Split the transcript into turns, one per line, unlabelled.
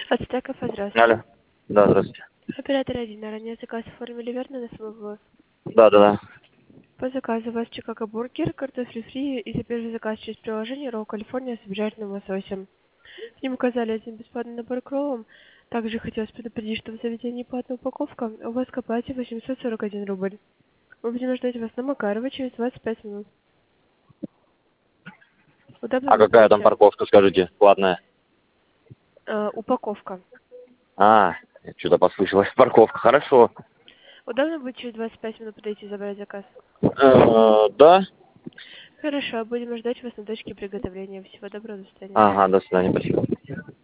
Ацтеков, здравствуйте.
Алло. Да, здравствуйте.
Оператор 1. Ранее заказ оформили верно на свой ввоз?
Да.
По заказу у вас Чикаго бургер, картофель фри и теперь же заказ через приложение Роу Калифорния с обжаренным лососем. К ним указали один бесплатный набор к роллам. Также хотелось предупредить, что в заведении платная упаковка, у вас к оплате 841 рубль. Мы будем ждать вас на Макарова через 25 минут. Удобно
А
будет
какая там
прийти?
парковка, скажите, платная?
Упаковка.
Я что-то послышалось. Парковка, хорошо.
Удобно будет через 25 минут подойти и забрать заказ?
Да.
Хорошо, будем ждать вас на точке приготовления. Всего доброго, до свидания.
Ага, до свидания, спасибо.